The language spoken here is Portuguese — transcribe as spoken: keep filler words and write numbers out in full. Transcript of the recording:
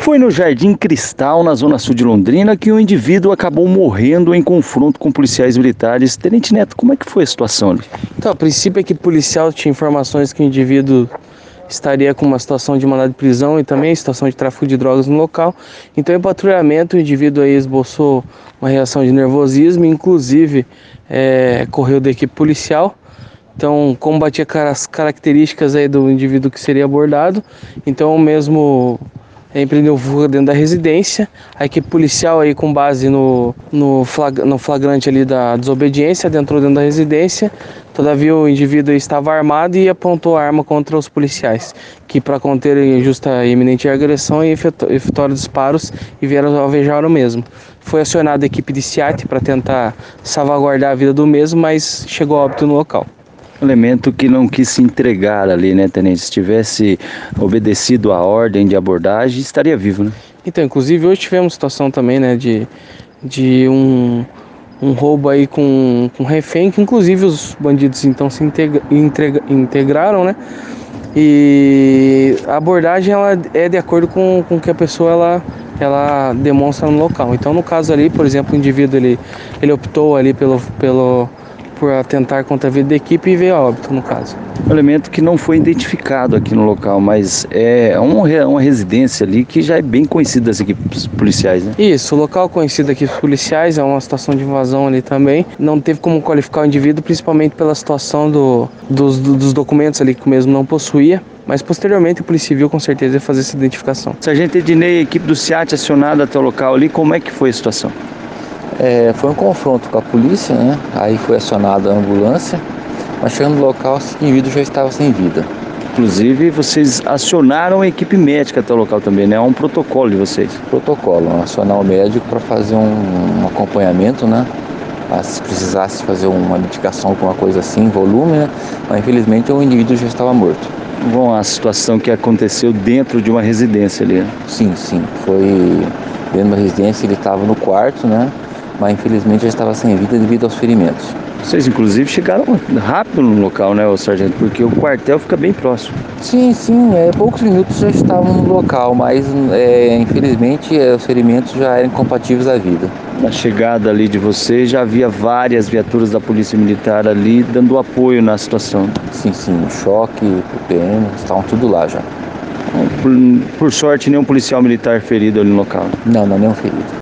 Foi no Jardim Cristal, na zona sul de Londrina, que um indivíduo acabou morrendo em confronto com policiais militares. Tenente Neto, como é que foi a situação ali? Então, a princípio, a equipe policial tinha informações que o indivíduo estaria com uma situação de mandado de prisão e também situação de tráfico de drogas no local. Então, em patrulhamento, o indivíduo aí esboçou uma reação de nervosismo, inclusive é, correu da equipe policial. Então, como batia as características aí do indivíduo que seria abordado, então mesmo empreendeu fuga dentro da residência. A equipe policial aí, com base no, no, flag, no flagrante ali da desobediência, adentrou dentro da residência. Todavia, o indivíduo estava armado e apontou a arma contra os policiais, que, para conter injusta e iminente agressão, efetuaram disparos e vieram alvejar o mesmo. Foi acionada a equipe de SIAT para tentar salvaguardar a vida do mesmo, mas chegou a óbito no local. Elemento que não quis se entregar ali, né, tenente? Se tivesse obedecido a ordem de abordagem, estaria vivo, né? Então, inclusive, hoje tivemos situação também, né, de, de um, um roubo aí com, com refém, que inclusive os bandidos então se integra, integra, integraram, né? E a abordagem ela é de acordo com com o que a pessoa ela, ela demonstra no local. Então, no caso ali, por exemplo, o indivíduo ele, ele optou ali pelo, pelo por atentar contra a vida da equipe e veio a óbito, no caso. Um elemento que não foi identificado aqui no local, mas é uma, uma residência ali que já é bem conhecida das equipes policiais, né? Isso, o local conhecido aqui dos policiais, é uma situação de invasão ali também. Não teve como qualificar o indivíduo, principalmente pela situação do, dos, dos documentos ali que o mesmo não possuía. Mas posteriormente a Polícia Civil com certeza ia fazer essa identificação. Sargento Ednei, a equipe do SIAT acionada até o local ali, como é que foi a situação? É, foi um confronto com a polícia, né? Aí foi acionada a ambulância, mas chegando no local, esse indivíduo já estava sem vida. Inclusive, vocês acionaram a equipe médica até o local também, né? É um protocolo de vocês. Protocolo, acionar o médico para fazer um, um acompanhamento, né? Se precisasse fazer uma medicação, alguma coisa assim, volume, né? Mas infelizmente o indivíduo já estava morto. Bom, a situação que aconteceu dentro de uma residência ali, né? Sim, sim, foi dentro de uma residência, ele estava no quarto, né? Mas infelizmente já estava sem vida devido aos ferimentos. Vocês inclusive chegaram rápido no local, né, sargento? Porque o quartel fica bem próximo. Sim, sim, é, poucos minutos já estavam no local, mas é, infelizmente é, os ferimentos já eram incompatíveis à vida. Na chegada ali de vocês já havia várias viaturas da Polícia Militar ali dando apoio na situação. Sim, sim, o choque, o P M, estavam tudo lá já. Por, por sorte, nenhum policial militar ferido ali no local. Não, não, nenhum ferido.